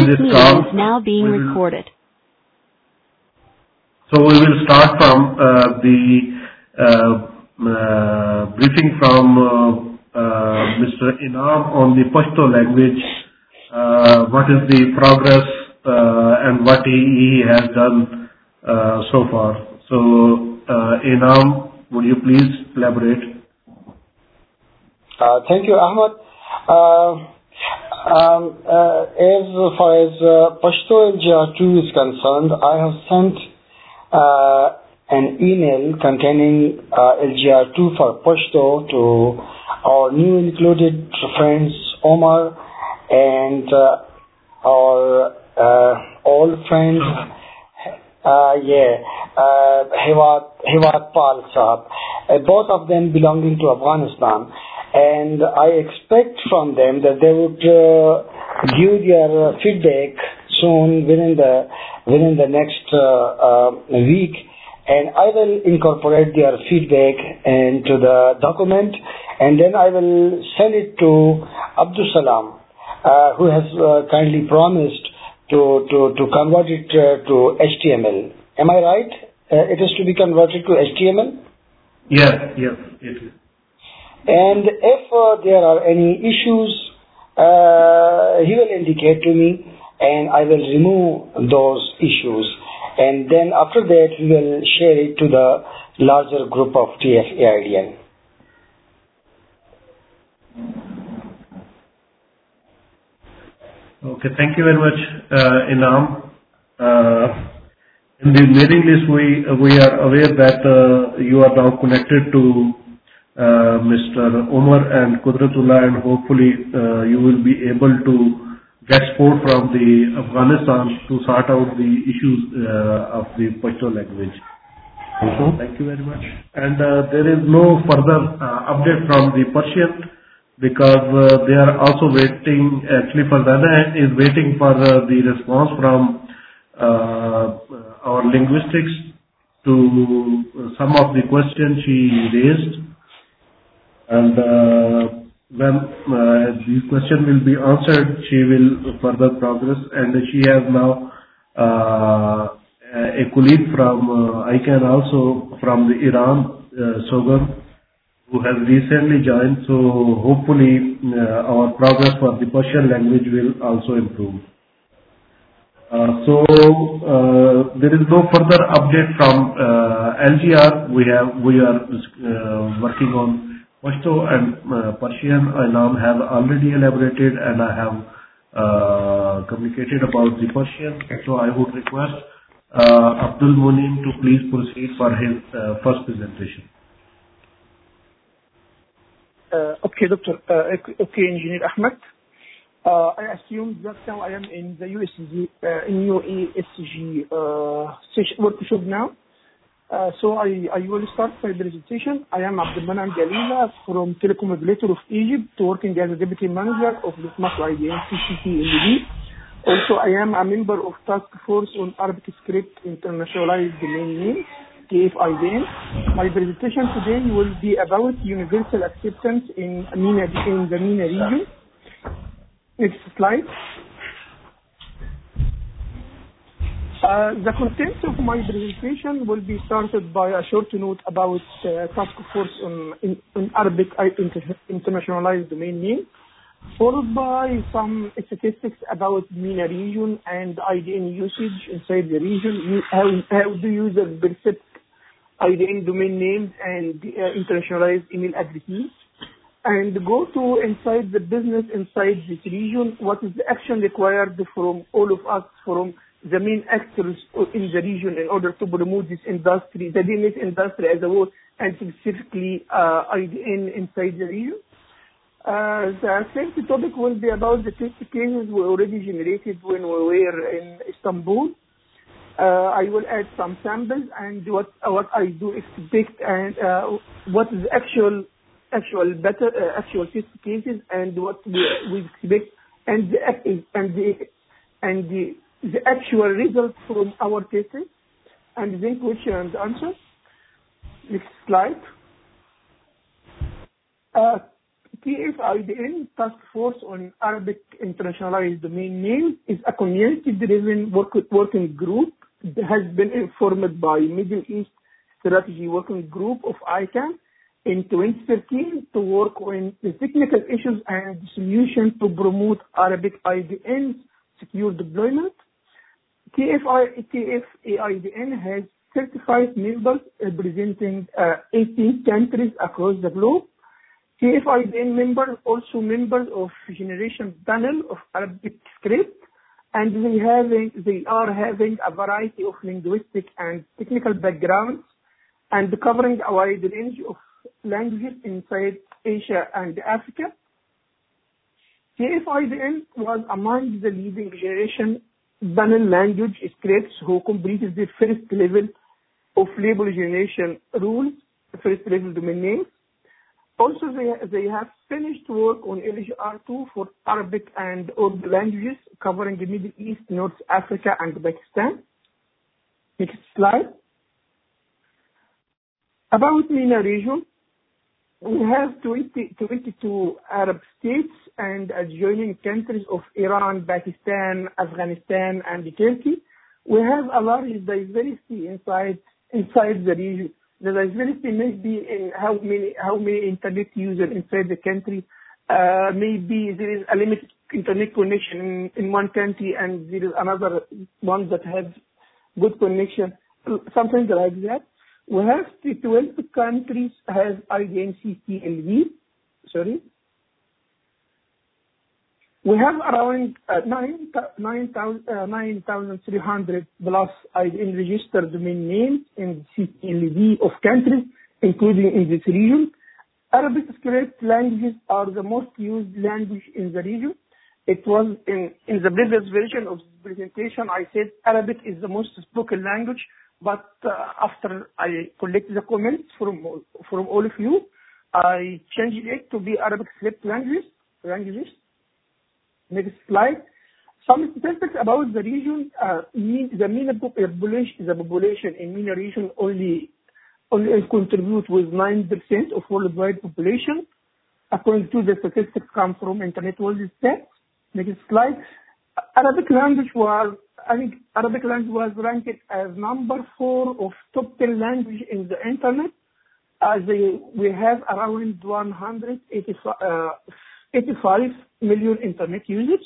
this meeting call. is now being recorded. So we will start from the briefing from Mr. Inam on the Pashto language. What is the progress and what he has done so far. So Inam, would you please elaborate? Thank you, Ahmad. As far as Pashto LGR2 is concerned, I have sent an email containing LGR2 for Pashto to our new included friends Omar and our old friend Hiwat Pal Sahab, both of them belonging to Afghanistan. And I expect from them that they would give their feedback soon within the next week, and I will incorporate their feedback into the document, and then I will send it to Abdul Salam, who has kindly promised to convert it to HTML. Am I right? It is to be converted to HTML? Yes, it is. And if there are any issues, he will indicate to me, and I will remove those issues. And then after that, we will share it to the larger group of TF-AIDN. Okay, thank you very much, Inam. In the mailing list, we are aware that you are now connected to Mr. Omar and Qudratullah, and hopefully you will be able to get support from the Afghanistan to sort out the issues of the Pashto language. Thank you very much. And there is no further update from the Persian, because they are also waiting. Actually, Farzana is waiting for the response from our linguistics to some of the questions she raised. And when these questions will be answered, she will further progress. And she has now a colleague from ICANN also from the Iran, Sogan, who has recently joined. So hopefully our progress for the Persian language will also improve. So there is no further update from LGR. We are working on Pashto and Persian. Inam have already elaborated, and I have communicated about the Persian. So I would request Abdul Munim to please proceed for his first presentation. Okay, Doctor. Okay, Engineer Ahmed. I assume that now I am in the UASG workshop now. So I will start my presentation. I am Abdul Manan Galila from Telecom Regulator of Egypt, working as a Deputy Manager of the IDN CCTLD. Also, I am a member of Task Force on Arabic Script Internationalized Domain Names, TF-IDN. My presentation today will be about universal acceptance in the MENA region. Next slide. The content of my presentation will be started by a short note about Task Force on Arabic Internationalized Domain Name, followed by some statistics about MENA region and IDN usage inside the region, how the user perceives IDN domain names and internationalized email addresses, and go to inside the business inside this region, what is the action required from all of us, from the main actors in the region, in order to promote this industry, the DNS industry as a whole, and specifically IDN inside the region. The second topic will be about the test cases we already generated when we were in Istanbul. I will add some samples and what I do expect, and what is actual test cases, and what we expect, and the actual results from our cases, and then question and answer. Next slide. TFIDN, Task Force on Arabic Internationalized Domain Names, is a community-driven working group that has been informed by Middle East Strategy Working Group of ICANN in 2013 to work on the technical issues and solutions to promote Arabic IDN secure deployment. TFAIDN has 35 members representing 18 countries across the globe. TFIDN members also members of Generation Panel of Arabic Script, and they are having a variety of linguistic and technical backgrounds and covering a wide range of languages inside Asia and Africa. TFIDN was among the leading Generation Panel language scripts who completed the first level of label generation rules, first level domain names. Also, they have finished work on LGR2 for Arabic and Urdu languages covering the Middle East, North Africa, and Pakistan. Next slide. About MENA region, we have 22 Arab states and adjoining countries of Iran, Pakistan, Afghanistan, and Turkey. We have a large diversity inside the region. The diversity may be in how many internet users inside the country. Maybe there is a limited internet connection in one country and there is another one that has good connection. Something like that. We have 12 countries have IDN-CTLV. Sorry. We have around 9,300 plus IDN registered domain names in CTLV of countries, including in this region. Arabic script languages are the most used language in the region. It was in the previous version of this presentation, I said Arabic is the most spoken language, but after I collected the comments from all of you, I changed it to be Arabic script languages. Next slide. Some statistics about the region. The MENA population in MENA region only contribute with 9% of worldwide population, according to the statistics come from Internet World Stats. Next slide. Arabic language was ranked as number 4 of top 10 language in the Internet. We have around 185 million Internet users.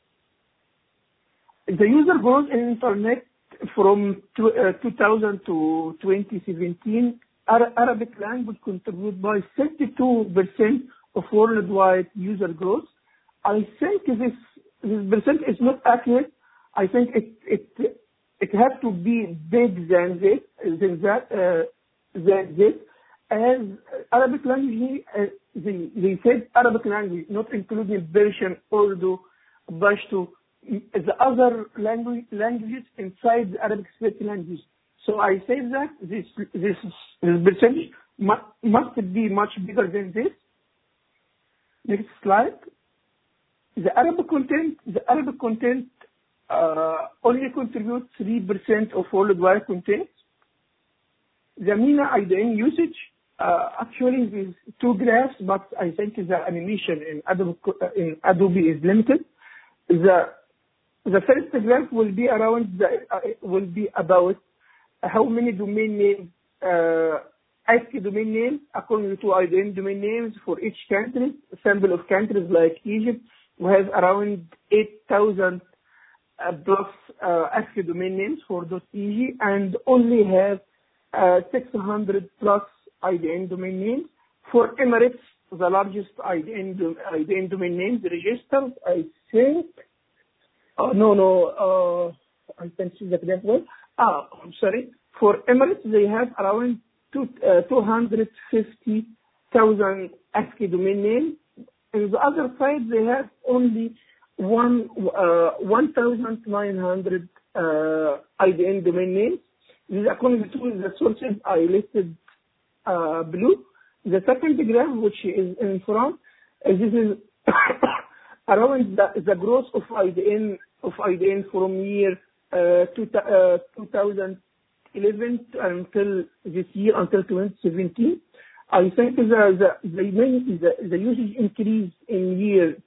The user growth in Internet from 2000 to 2017, Arabic language contribute by 32% of worldwide user growth. I think this percent is not accurate. I think it has to be big than this, as Arabic language, they said Arabic language, not including Persian, Urdu, Pashto, the other languages inside the Arabic script language. So I say that this percentage must be much bigger than this. Next slide. The Arabic content only contributes 3% of worldwide content. The MENA IDN usage, actually there's 2 graphs, but I think the animation in Adobe is limited. The first graph will be about how many domain names, ASCII domain names, according to IDN domain names for each country. A sample of countries like Egypt, we have around 8,000 plus ASCII domain names for .eg, and only have 600 plus IDN domain names. For Emirates, the largest IDN domain names registered, I think. I can see the graph well. I'm sorry. For Emirates, they have around 250,000 ASCII domain names. On the other side, they have only 1,900 IDN domain names. This is according to the sources I listed below. The second graph, which is in front, this is around the growth of IDN from year 2011 until this year, until 2017. I think the usage increased in year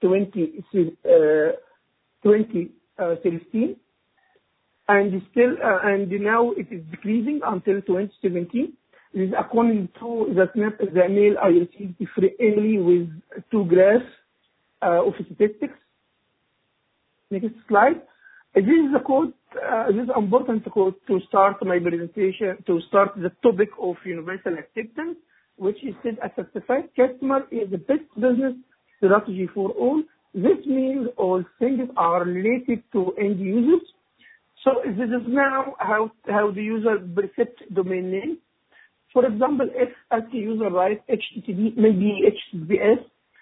2013, and still and now it is decreasing until 2017. This is according to the mail I received freely with 2 graphs of statistics. Next slide. This is the code. This is important code to start my presentation, to start the topic of universal acceptance, which is said a certified customer is the best business strategy for all. This means all things are related to end users. So this is now how the user perceives domain name. For example, if as the user writes HTTP, maybe HTTPS,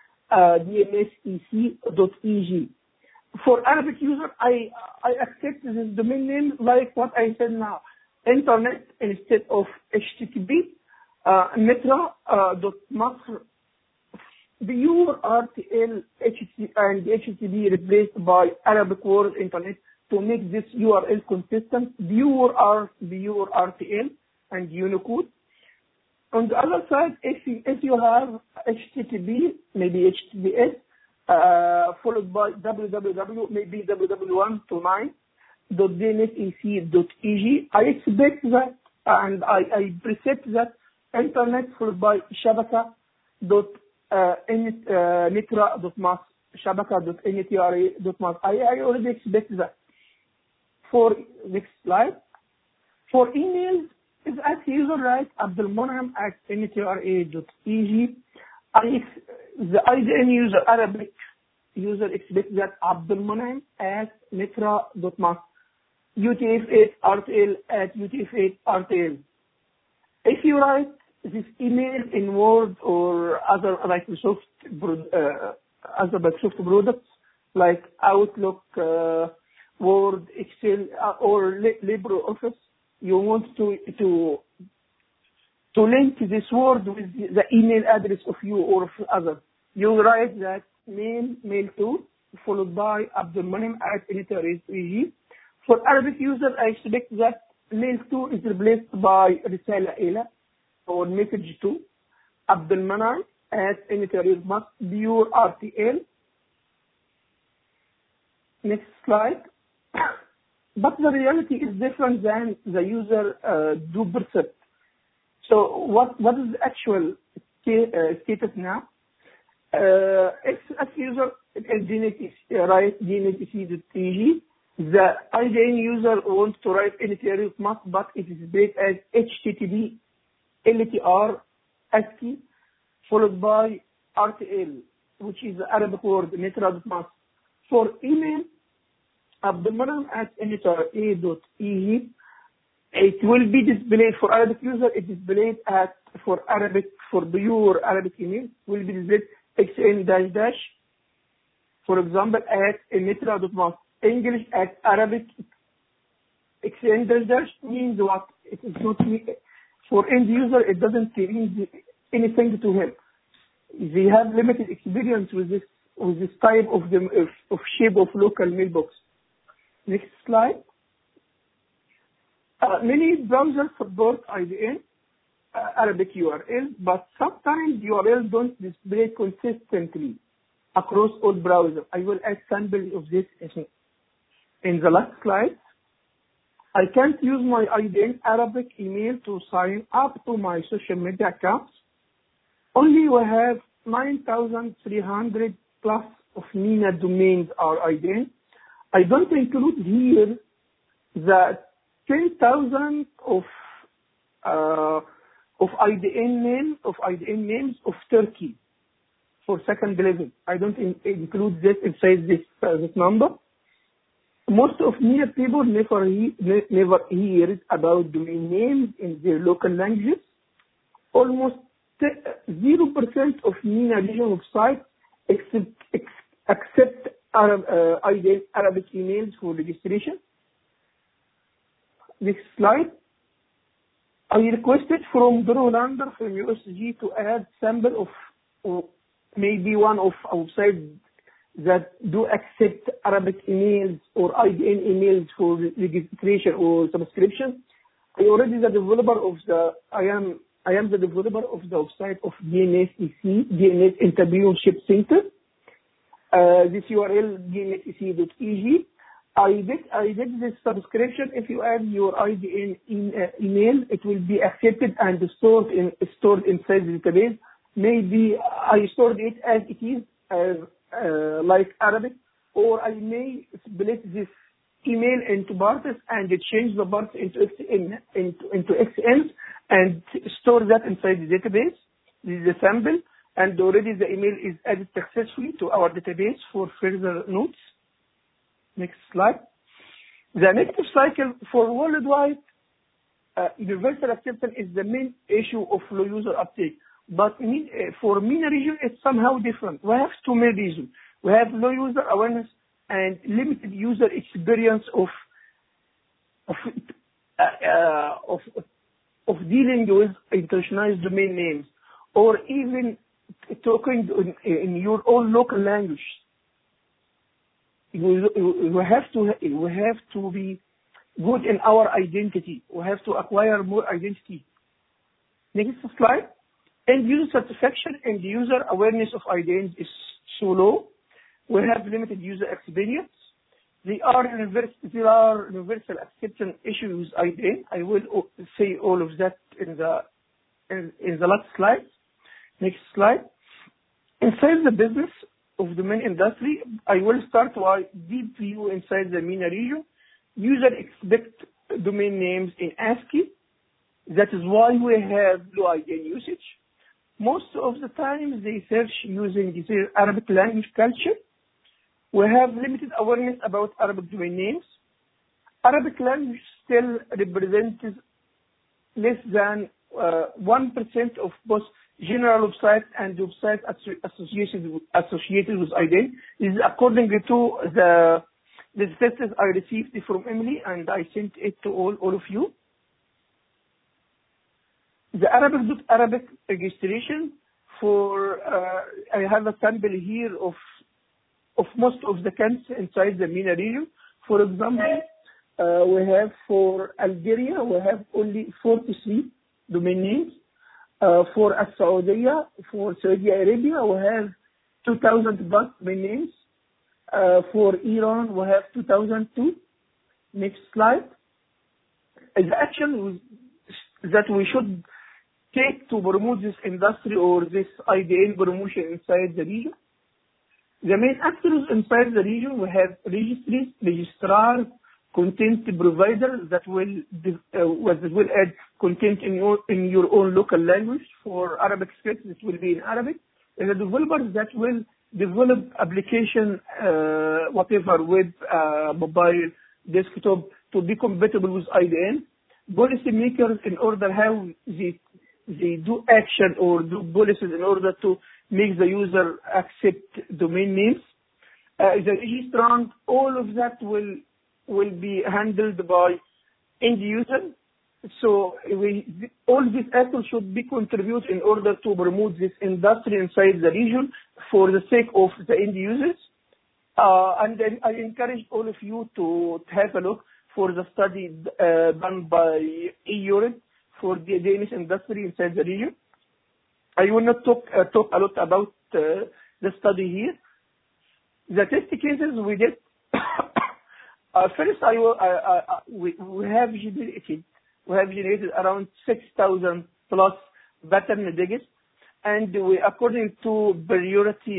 DNSEC.eg. For Arabic user, I accept this domain name like what I said now, internet instead of HTTP, Netra.Masr, pure RTL, and HTTP replaced by Arabic word internet to make this URL consistent, pure RTL and Unicode. On the other side, if you have HTTP, maybe HTTPS, followed by www, maybe www.129.dnsec.eg, I expect that, and I preset that internet followed by shabaka.netra.mas, shabaka.netra.mas. I already expect that. For next slide, for emails, is as user write abdelmonam@netra.eg. The IDN user, Arabic user, expects that abdelmonam@netra.mas, UTF-8 RTL @UTF-8 RTL. If you write this email in Word or other Microsoft products like Outlook, Word, Excel, or LibreOffice, you want to link this word with the email address of you or of others. You write that name, mail2, followed by abdelmonem@netra.eg. For Arabic user, I expect that mail2 is replaced by risala ila or message to abdelmonem@netra.mas, pure RTL. Next slide. But the reality is different than the user do perceive. So what is the actual status now? If as user write dnsec.eg, the IDN user wants to write netra.mas, but it is based as HTTP LTR ASCII followed by RTL, which is the Arabic word netra.mas. For email, abdelmonem@netra.eg, it will be displayed for Arabic user. It is displayed for pure Arabic email will be displayed xn-, for example, @netra.mas. English @Arabic xn-, means what? It is not for end user. It doesn't mean anything to him. They have limited experience with this type of shape of local mailbox. Next slide. Many browsers support IDN Arabic URL, but sometimes URL don't display consistently across all browsers. I will add samples of this in the last slide. I can't use my IDN Arabic email to sign up to my social media accounts. Only we have 9,300 plus of MENA domains are IDN. I don't include here the 10,000 of IDN names of Turkey for second level. I don't include this inside this number. Most of MENA people never hear about domain names in their local languages. Almost 0% of MENA region websites accept IDN Arabic emails for registration. Next slide. I requested from Drew Lander from USG to add sample of maybe one of websites that do accept Arabic emails or IDN emails for registration or subscription. I already the developer of the I am I am the developer of the website of DNSEC, DNS Entrepreneurship Center. This URL, dnsec.eg. I did this subscription. If you add your ID in email, it will be accepted and stored inside the database. Maybe I stored it as it is, like Arabic, or I may split this email into parts and change the parts into XML and store that inside the database. This is a sample, and already the email is added successfully to our database for further notes. Next slide. The negative cycle for worldwide universal acceptance is the main issue of low user uptake. But for MENA region, it's somehow different. We have two main reasons. We have low user awareness and limited user experience of dealing with internationalized domain names, or even talking in your own local language. We have to be good in our identity. We have to acquire more identity. Next slide. End user satisfaction and user awareness of IDN is so low. We have limited user experience. There are universal acceptance issues with IDN. I will say all of that in the last slide. Next slide. Inside the business of domain industry, I will start with deep view inside the MENA region. Users expect domain names in ASCII. That is why we have low IDN usage. Most of the time they search using the Arabic language culture. We have limited awareness about Arabic domain names. Arabic language still represents less than 1% of both general websites and websites associated with IDN. This is according to the statistics I received from Emily, and I sent it to all of you. The Arabic registration for I have a sample here of most of the countries inside the MENA region. For example, we have for Algeria, we have only 43 domain names. For Saudi Arabia, we have 2,000 plus domain names. For Iran, we have 2,002. Next slide. The action that we should take to promote this industry or this IDN promotion inside the region. The main actors inside the region, we have registries, registrars, content providers that will add content in your own local language. For Arabic scripts, it will be in Arabic. And the developers that will develop application, whatever, web, mobile, desktop, to be compatible with IDN. Policy makers, in order how they do action or do policies in order to make the user accept domain names. The registrant, all of that will be handled by end user. So all these actors should be contributed in order to promote this industry inside the region for the sake of the end users. And then I encourage all of you to have a look for the study done by EURID for the Danish industry inside the region. I will not talk a lot about the study here. The test cases we did. First, we have generated around 6,000 plus pattern digits, and according to priority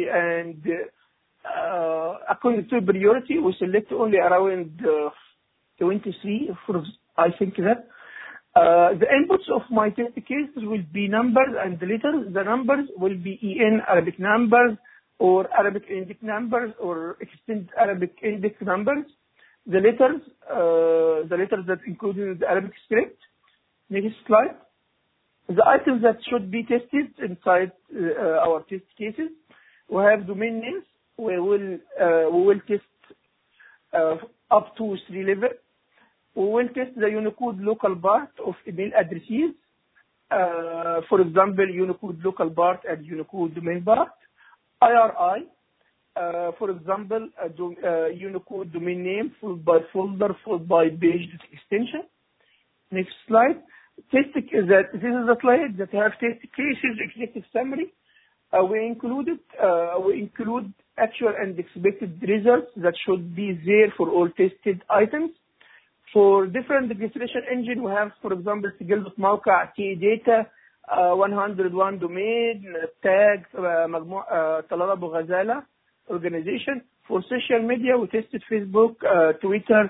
we select only around 23. I think that. The inputs of my test cases will be numbers and letters. The numbers will be EN Arabic numbers or Arabic index numbers or extended Arabic index numbers. The letters that include the Arabic script. Next slide. The items that should be tested inside our test cases. We have domain names. We will test up to 3 levels. We will test the Unicode local part of email addresses. For example, Unicode local part and Unicode domain part. IRI. For example, Unicode domain name followed by folder followed by page extension. Next slide. This is a slide that have test cases executive summary. We include actual and expected results that should be there for all tested items. For different registration engine, we have, for example, سجل.موقع, T-Data, 101 domain, tag, طلال أبو غزالة organization. For social media, we tested Facebook, Twitter,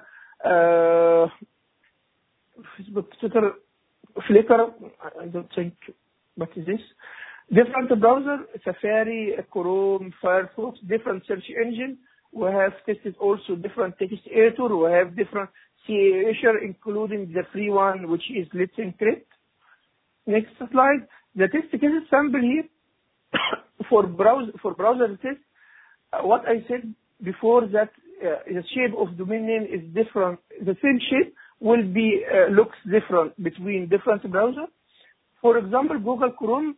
Flickr. I don't think, what is this? Different browser, Safari, Chrome, Firefox, different search engine. We have tested also different text editor. We have different CA, including the free one, which is Let's Encrypt. Next slide. The test case sample here for browser test. What I said before, that the shape of domain name is different. The same shape will be looks different between different browsers. For example, Google Chrome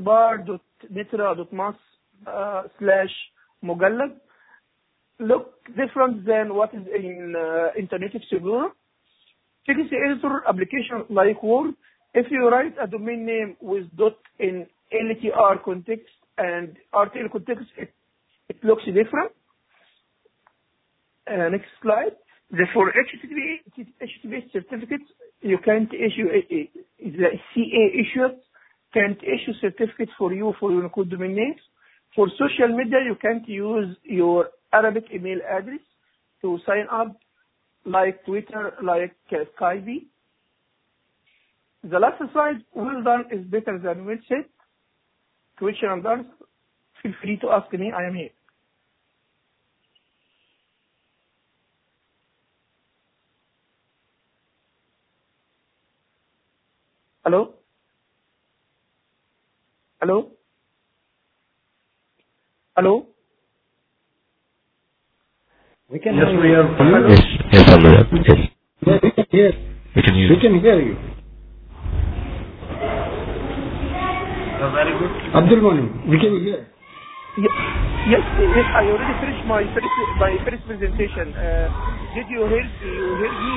اختبار.netra.mas/مجلد look different than what is in Internet Explorer. Text editor application like Word, if you write a domain name with dot in LTR context and RTL context, it looks different. Next slide. For HTTP certificates, you can't issue the CA issued can't issue certificate for your Unicode domain names. For social media, you can't use your Arabic email address to sign up, like Twitter, like Skype. The last slide, well done is better than well said. Question and answer, feel free to ask me, I am here. Hello? Hello? Hello? We can Yes, hear we you. are. Yes, Abdullah. Yes. Yeah, we can hear. We can use We can hear you. Very good. Abdul Monim, we can hear. Yes, I already finished my first presentation. Did you hear me?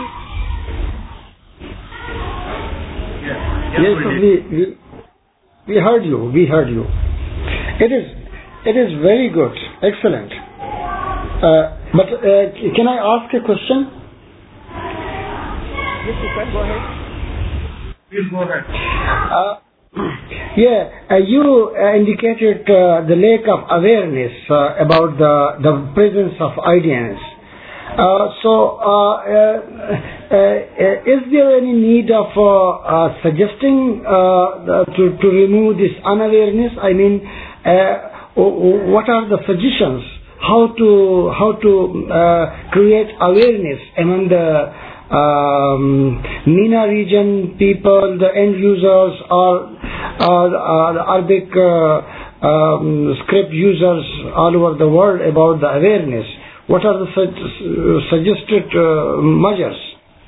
Yes, we heard you. We heard you. It is very good, excellent. But can I ask a question? Yes, you can. Go ahead. Please go ahead. You indicated the lack of awareness about the presence of IDNs. Is there any need of suggesting to remove this unawareness? I mean, what are the suggestions? How to create awareness among the MENA region people, the end users, or the Arabic script users all over the world about the awareness? What are the suggested measures?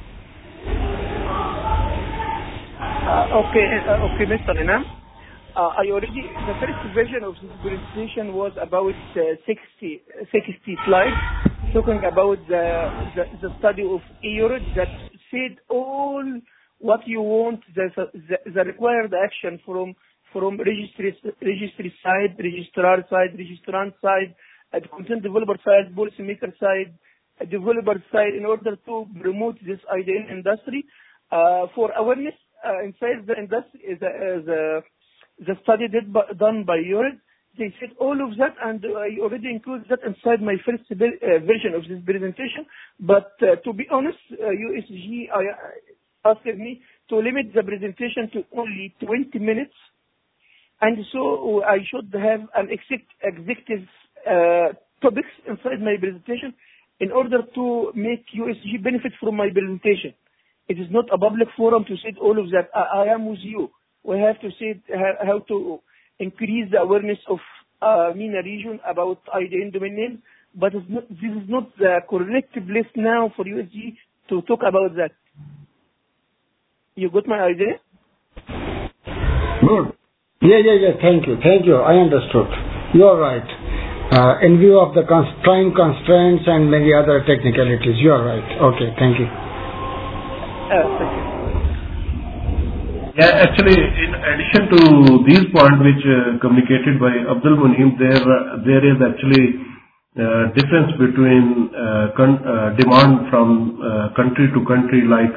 Okay, Mr. Inam. The first version of this presentation was about 60 slides, talking about the study of EURID that said all what you want, the required action from registry side, registrar side, registrant side, the content developer side, policymaker side, developer side, in order to promote this IDN industry. For awareness inside the industry, the study done by EURID, they said all of that, and I already included that inside my first version of this presentation. But to be honest, USG asked me to limit the presentation to only 20 minutes, and so I should have an executive topics inside my presentation in order to make USG benefit from my presentation. It is not a public forum to say all of that. I am with you. We have to say how to increase the awareness of MENA region about IDN domain names, but this is not the correct place now for USG to talk about that. You got my idea? Good. Yeah. Thank you. I understood. You are right. In view of the time constraints and many other technicalities, you are right. Okay, thank you. Thank you. Actually, in addition to these points which communicated by Abdul Munim, there is actually difference between demand from country to country. Like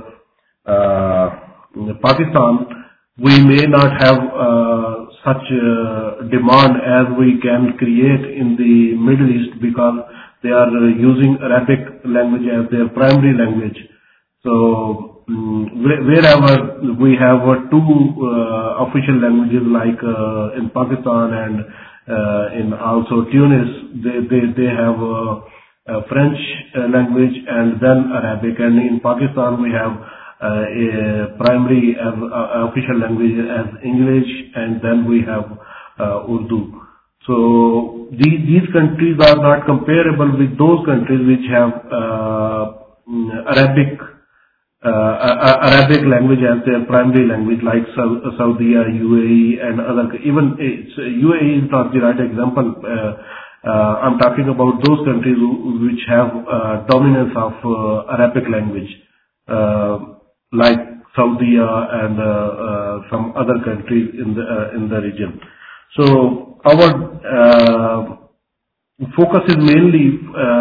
Pakistan, we may not have such demand as we can create in the Middle East because they are using Arabic language as their primary language. So wherever we have two official languages like in Pakistan and in also Tunis, they have French language and then Arabic. And in Pakistan we have a primary official language as English, and then we have Urdu. So these countries are not comparable with those countries which have Arabic language as their primary language, like Saudi, UAE, and other. Even UAE is not the right example. I'm talking about those countries which have dominance of Arabic language, like Saudi and some other countries in the region. So our focus is mainly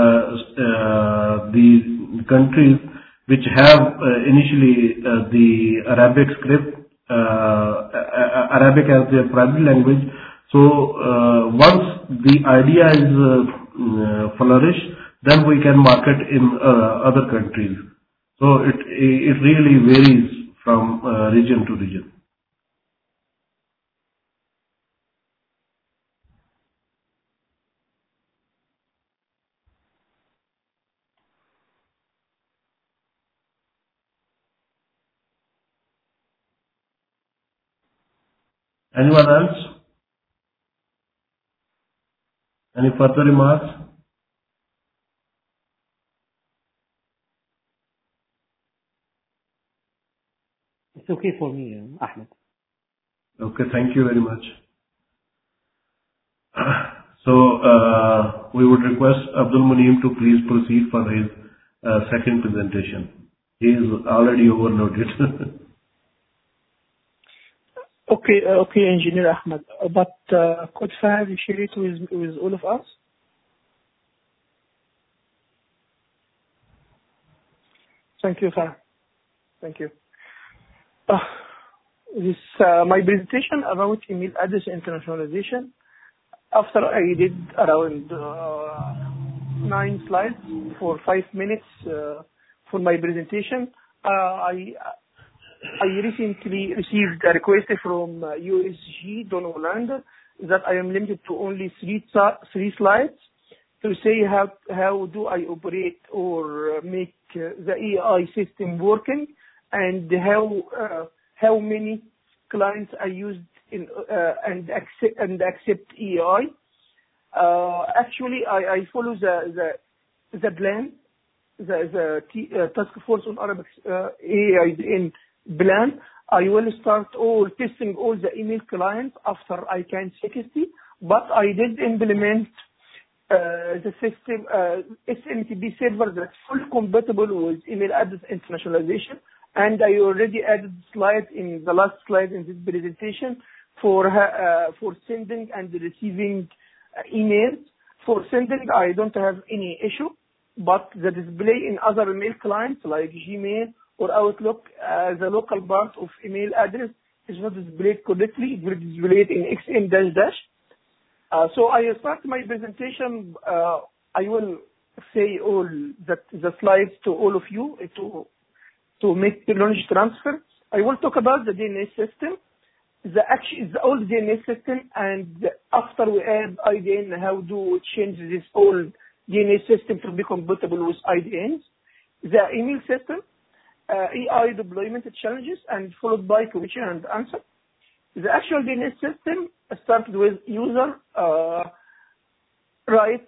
the countries which have initially the Arabic script, Arabic as their primary language. So once the idea is flourished, then we can market in other countries. So it really varies from region to region. Anyone else? Any further remarks? It's okay for me, Ahmed. Okay, thank you very much. So we would request Abdul Munim to please proceed for his second presentation. He is already overloaded. Okay, Engineer Ahmed. But could Fahad share it with all of us? Thank you, Fahad. Thank you. This my presentation about email address internationalization. After I did around 9 slides for 5 minutes for my presentation, I recently received a request from USG Don Hollander that I am limited to only three slides to say how do I operate or make the AI system working, and how many clients I used in and accept AI. Actually, I follow the plan, the Task Force on Arabic AI in plan. I will start testing all the email clients after I can 60, but I did implement the system SMTP server that's fully compatible with email address internationalization, and I already added slide in the last slide in this presentation for sending and receiving emails. For sending, I don't have any issue, but the display in other email clients like Gmail or Outlook, the local part of email address is not displayed correctly. It will be displayed in XM --. So I start my presentation. I will say all the slides to all of you to make the knowledge transfer. I will talk about the DNS system, the old DNS system, and after we add IDN, how do we change this old DNS system to be compatible with IDNs, the email system, AI deployment challenges, and followed by question and answer. The actual DNS system started with user write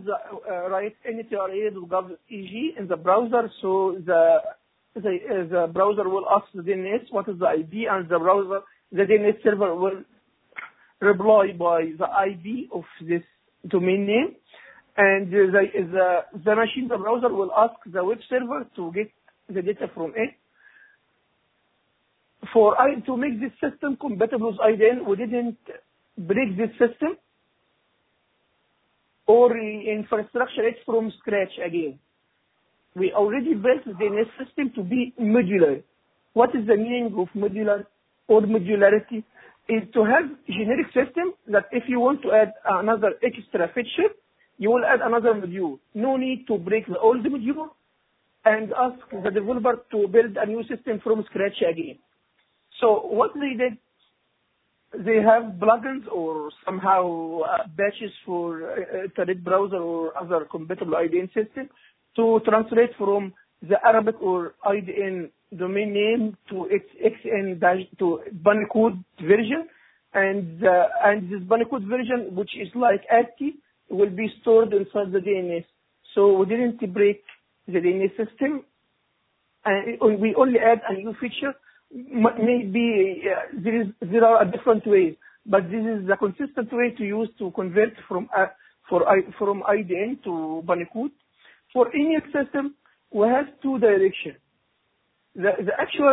ntra.gov.eg in the browser. So the browser will ask the DNS what is the IP, and the DNS server will reply by the IP of this domain name, and the machine, the browser will ask the web server to get the data from it. to make this system compatible with IDN, we didn't break this system or infrastructure it from scratch again. We already built the DNS system to be modular. What is the meaning of modular or modularity? Is to have generic system that if you want to add another extra feature, you will add another module. No need to break the old module and ask the developer to build a new system from scratch again. So what they did, they have plugins or somehow batches for Internet browser or other compatible IDN system to translate from the Arabic or IDN domain name to its XN to Bunny-code version, and this Bunny-code version, which is like ASCII, will be stored inside the DNS. So we didn't break the DNS system, and we only add a new feature. Maybe there are different ways, but this is the consistent way to use to convert from IDN to Bunny-code. For any system, we have two directions. The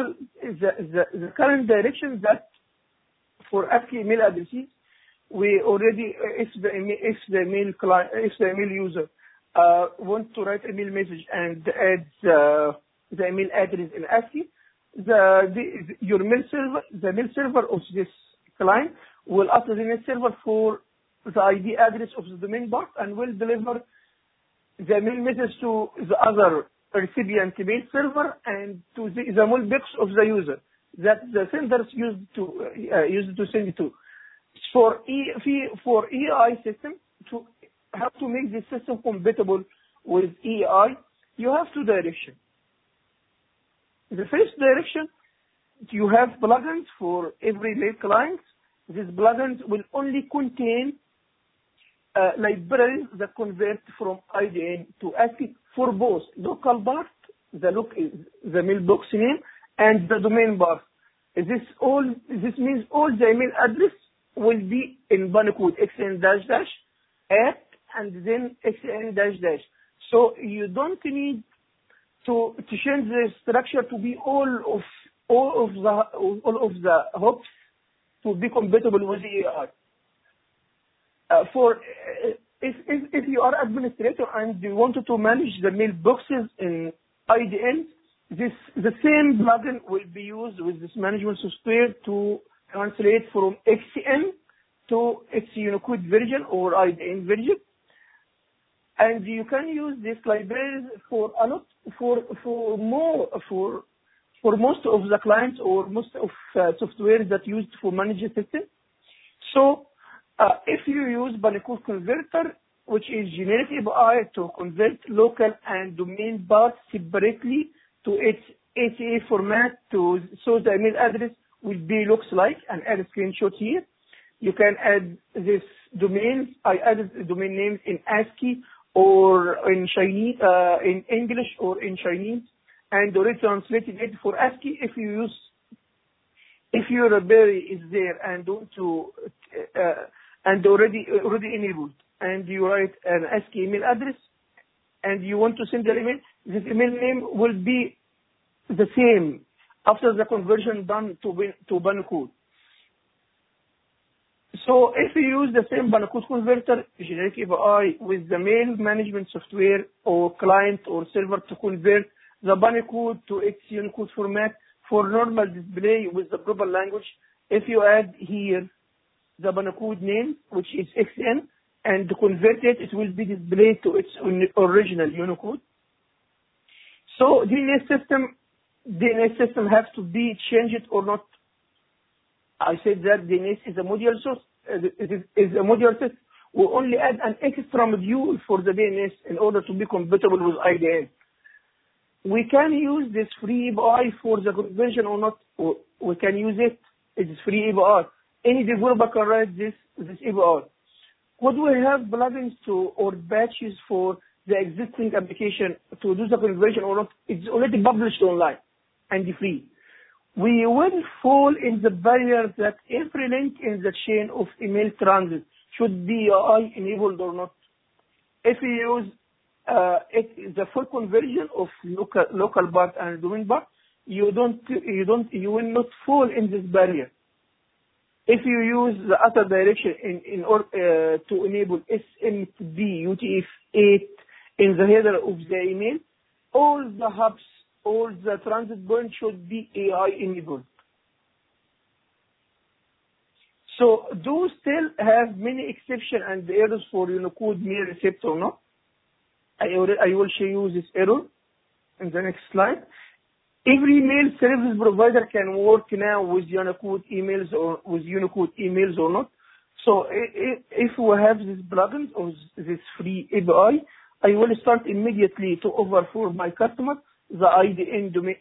current direction that for ASCII email addresses, we already if the email user wants to write email message and add the email address in ASCII, your mail server of this client will ask the DNS server for the ID address of the domain part and will deliver the mail message to the other recipient mail server and to the mailbox of the user that the senders used to send it to. For EI system, to have to make this system compatible with EI, you have two directions. The first direction, you have plugins for every mail client. These plugins will only contain libraries that convert from IDN to ASCII for both local part, the mailbox name, and the domain part. This means all the email address will be in Bunny-code xn @ and then xn --. So you don't need to change the structure to be all of the hops to be compatible with the EI. If you are administrator and you wanted to manage the mailboxes in IDN, the same plugin will be used with this management software to translate from XN to its Unicode version or IDN version. And you can use this library for a lot, for most of the clients or most of software that used for managing system. So if you use Bunny-code converter, which is generic API to convert local and domain parts separately to its ACA format, so the email address will be looks like, and add a screenshot here. You can add this domains. I added domain names in ASCII or in Chinese, in English or in Chinese, and already translated it for ASCII. If your library is there and want to and already enabled, and you write an ASCII email address, and you want to send an email, this email name will be the same after the conversion done to Bunny-code. So if you use the same Bunny-code converter, generic API with the mail management software or client or server to convert the Bunny-code to its Unicode format for normal display with the proper language, if you add here the Bunny-code name, which is XN, and convert it, it will be displayed to its original Unicode. So DNS system has to be changed or not. I said that DNS is a modular source. It is a modular system. We only add an extra module for the DNS in order to be compatible with IDN. We can use this free API for the conversion or not. We can use it. It is free API. Any developer can write this API. Would we have plugins or batches for the existing application to do the conversion or not? It's already published online and free. We will fall in the barrier that every link in the chain of email transit should be EI enabled or not. If we use the full conversion of local part and domain part, you will not fall in this barrier. If you use the other direction in order to enable SMTP UTF-8 in the header of the email, all the hubs, all the transit points should be AI enabled. So do still have many exceptions and errors for Unicode mail receipt or not. I will show you this error in the next slide. Every mail service provider can work now with Unicode emails or not. So if we have this plugin or this free API, I will start immediately to offer for my customer the IDN domain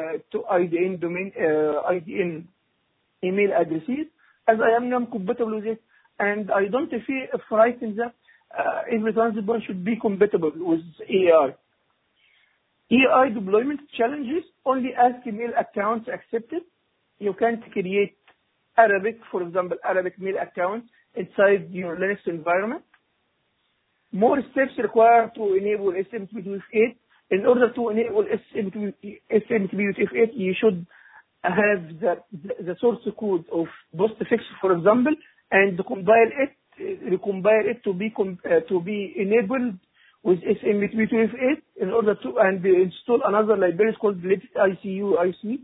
IDN email addresses, as I am not compatible with it, and I don't feel frightened that every transit point should be compatible with AI. AI deployment challenges only ASCII mail accounts accepted. You can't create Arabic, for example, Arabic mail accounts inside your Linux environment. More steps required to enable SMTP-UTF-8. In order to enable SMTP-UTF-8, you should have the source code of postfix, for example, and recompile it to be enabled with SMTP-UTF-8 in order to install another library called ICU.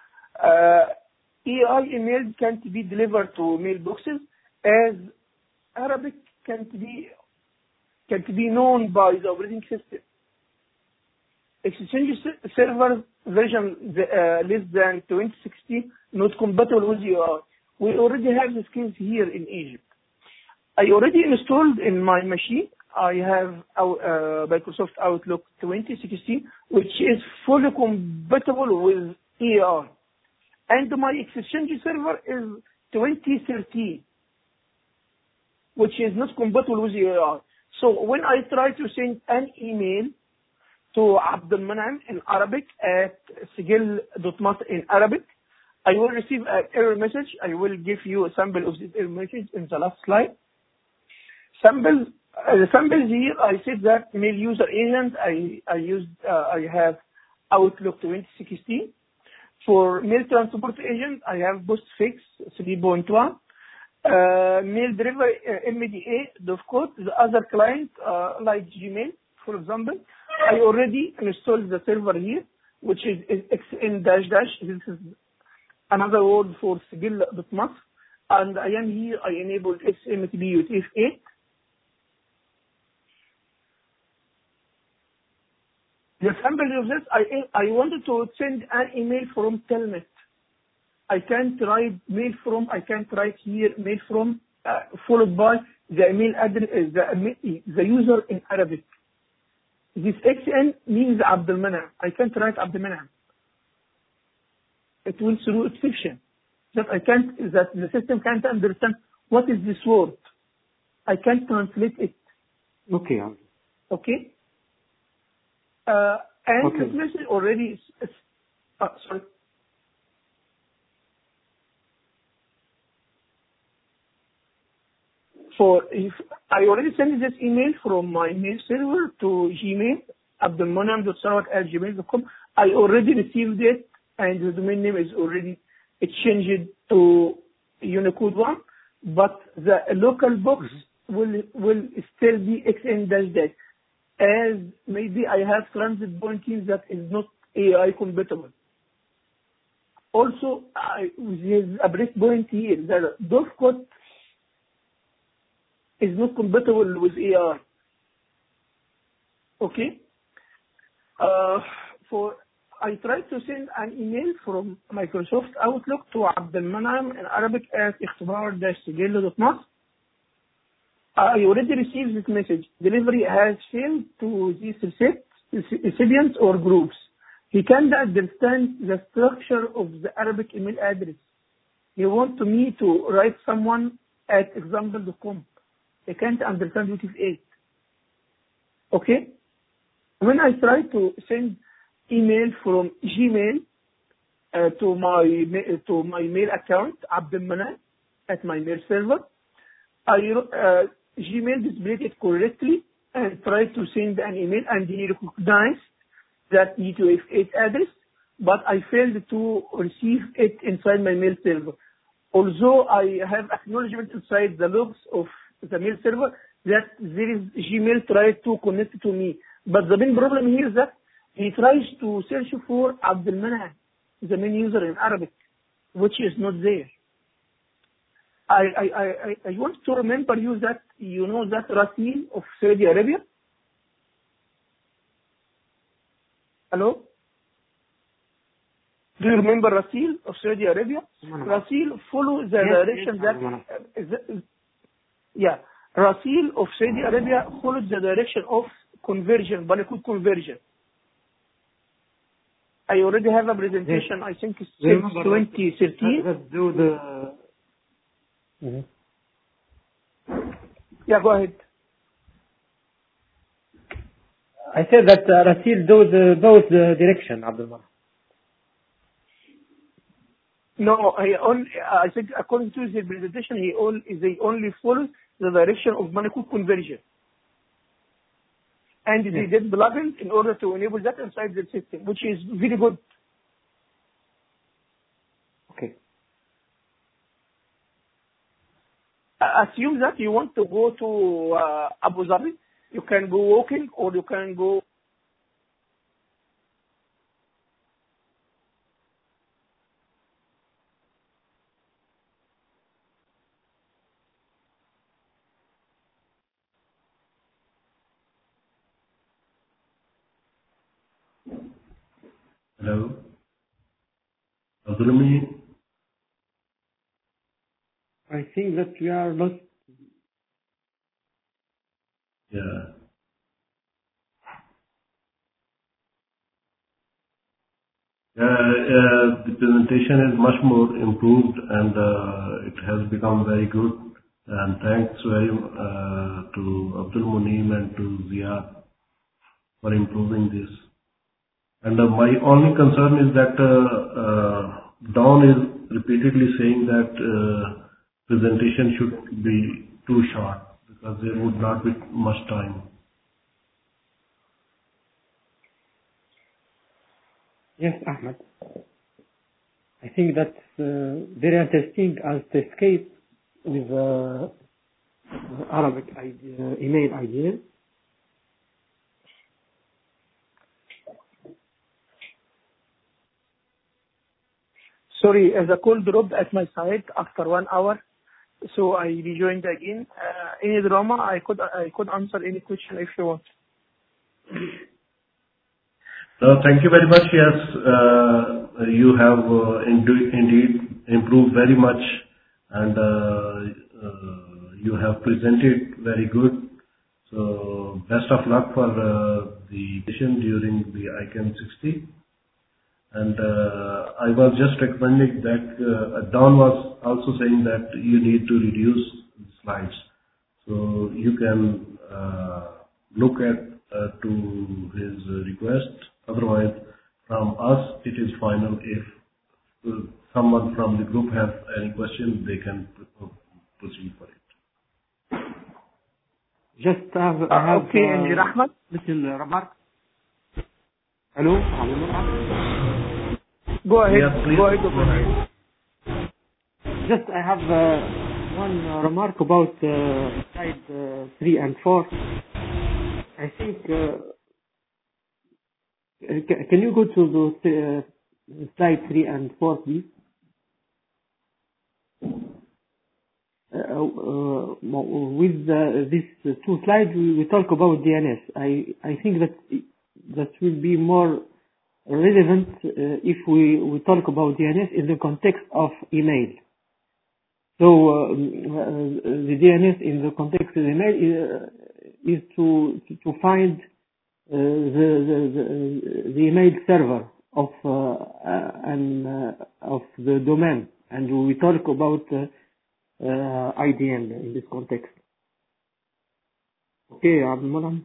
AI email can't be delivered to mailboxes, as Arabic can't be known by the operating system. Exchange Server version less than 2016 not compatible with AI. We already have the skills here in Egypt. I already installed in my machine. I have Microsoft Outlook 2016, which is fully compatible with AI. And my Exchange Server is 2013, which is not compatible with AI. So when I try to send an email to Abdelmanem in Arabic at sigil.mat in Arabic, I will receive an error message. I will give you a sample of this error message in the last slide. The samples here, I said that mail user agent, I have Outlook 2016. For mail transport agent, I have postfix 3.1. Mail delivery MDA, Dovecot, the other client like Gmail, for example. I already installed the server here, which is xn-. This is another word for sigil.mat. And I am here, I enabled SMTP-UTF-8. The sample of this, I wanted to send an email from Telnet. I can't write here mail from, followed by the email address, the user in Arabic. This XN means Abdelmanem. I can't write Abdelmanem. It will through exception. That the system can't understand what is this word. I can't translate it. Okay. Okay? And okay. this message already, sorry. If I already sent this email from my mail server to Gmail, abdelmanem.sarawak@gmail.com. I already received it, and the domain name is already changed to Unicode 1, but the local box will still be xn-. As maybe I have transit pointing that is not AI compatible. Also, with a breakpoint here, the Dovecot is not compatible with AI. Okay? I tried to send an email from Microsoft Outlook to Abdelmanem in Arabic at ikhtibar-sigil.mat. I already received this message. Delivery has failed to these recipients or groups. He can't understand the structure of the Arabic email address. He wants me to write someone at example.com. He can't understand UTF-8. Okay? When I try to send email from Gmail to my mail account, Abdelmanem, at my mail server, Gmail displayed it correctly and tried to send an email, and he recognized that UTF-8 address, but I failed to receive it inside my mail server. Although I have acknowledgement inside the logs of the mail server that there is Gmail tried to connect to me. But the main problem here is that he tries to search for Abdelmanam, the main user in Arabic, which is not there. I want to remember you that you know that Rasil of Saudi Arabia. Hello? Do you remember Rasil of Saudi Arabia? Rasil follows the direction that Rasil of Saudi Arabia follows the direction of conversion, Banakut conversion. I already have a presentation, I think it's since 2013. Let's do the... Yeah, go ahead. I said that Rasil does both direction, Abdullah. No, I think according to his presentation, they only follow the direction of Banakut conversion. And they did plugins in order to enable that inside the system, which is very good. Okay. Assume that you want to go to Abu Dhabi, you can go walking or you can go. Hello? Abdulhamid? I think that we are lost. Yeah. The presentation is much more improved and it has become very good. And thanks very to Abdul Munim and to Ziad for improving this. And my only concern is that Dawn is repeatedly saying that presentation should be too short because there would not be much time. Yes, Ahmed. I think that's very interesting as the escape with Arabic email idea. Sorry, the call dropped at my side after 1 hour, so I rejoined again. Any drama, I could answer any question if you want. Thank you very much. Yes, you have indeed improved very much, and you have presented very good. So best of luck for the session during the ICANN 60. And I was just recommending that Don was also saying that you need to reduce the slides. So you can look at to his request. Otherwise, from us, it is final. If someone from the group has any questions, they can proceed for it. Just I have okay, Engineer Ahmed. Little remark. Hello? Go ahead. Yes, please. Go ahead. Just I have one remark about slide 3 and 4. I think, can you go to the slide 3 and 4, please? With these two slides, we talk about DNS. I think that will be more relevant if we talk about DNS in the context of email. So the DNS in the context of email is to find the email server of of the domain, and we talk about IDN in this context. Okay, Abdul.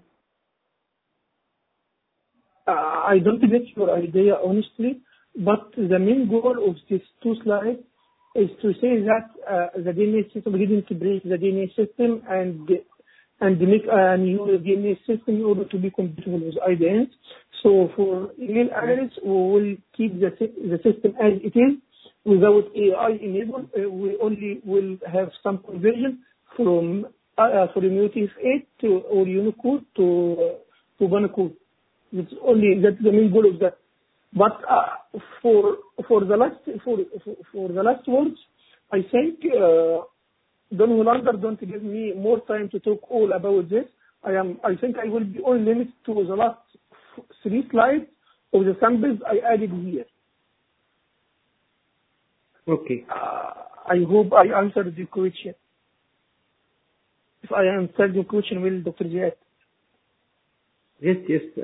I don't get your idea honestly, but the main goal of these two slides is to say that the DNS system didn't break the DNS system and make a new DNS system in order to be compatible with IDNs. So for email analysts, we will keep the system as it is without AI enabled. We only will have some conversion from UTF-8 or Unicode to Unicode. That's the main goal of that. But for the last words, I think Don Hollander don't give me more time to talk all about this. I think I will be only limited to the last 3 slides of the samples I added here. Okay. I hope I answered the question. If I answered the question, will Dr. Ziad? Yes.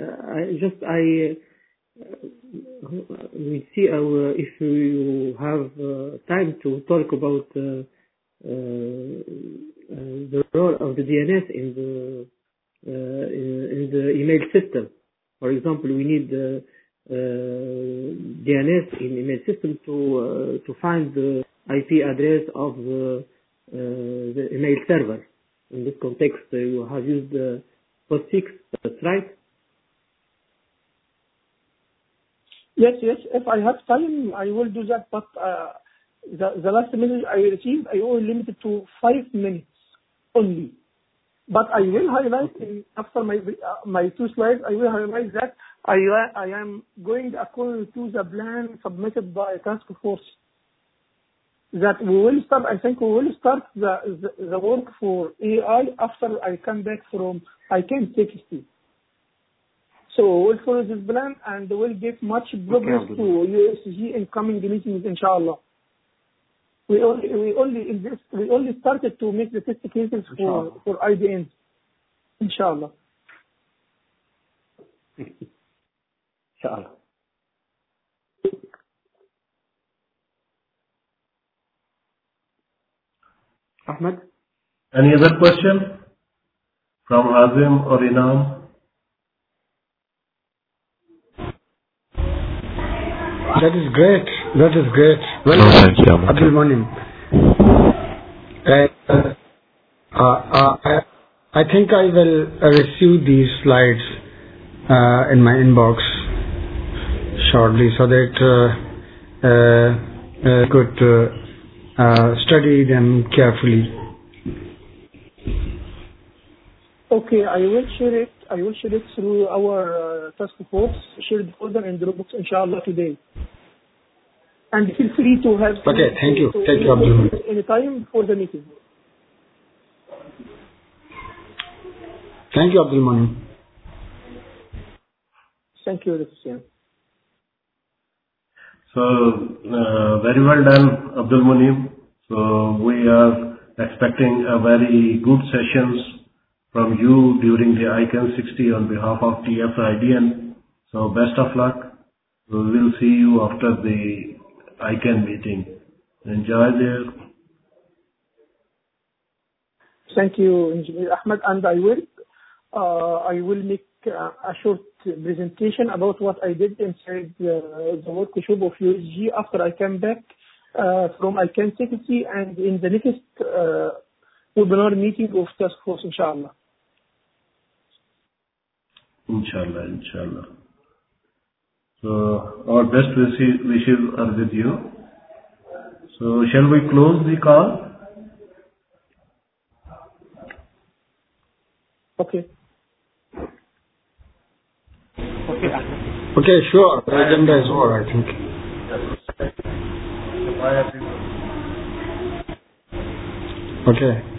We see if you have time to talk about the role of the DNS in the email system. For example, we need DNS in email system to find the IP address of the email server. In this context, you have used POSIX, that's right? Yes. If I have time, I will do that. But the last message I received, I only limited to 5 minutes only. But I will highlight after my 2 slides. I will highlight that I am going according to the plan submitted by task force. That we will start. I think we will start the work for AI after I come back from ICANN 60. So we'll follow this plan and we'll get much progress to USG in coming meetings, inshallah. We only started to make the test cases for IDN, inshallah. Inshallah. Ahmed? Any other question from Hazim or Inam? That is great. Well, No, thank you. Abdul Monim. I think I will receive these slides in my inbox shortly so that I could study them carefully. Okay, I will share it. Through our task force, shared folder and Dropbox, inshallah, today. And feel free to have. Okay, thank you. Thank you, Abdul. Any time for the meeting. Thank you, Abdul Monim. Thank you, Dr. Siam. So, very well done, Abdul Monim. So, we are expecting a very good sessions from you during the ICANN 60 on behalf of TF-IDN. So, best of luck. We will see you after the ICANN meeting. Enjoy there. Thank you, Engineer Ahmed, and I will make a short presentation about what I did inside the workshop of USG after I came back from ICANN 60 and in the next webinar meeting of task force, inshallah. Inshallah. So, our best wishes are with you. So, shall we close the call? Okay. Okay, sure. The agenda is over, I think. Bye, everyone. Okay.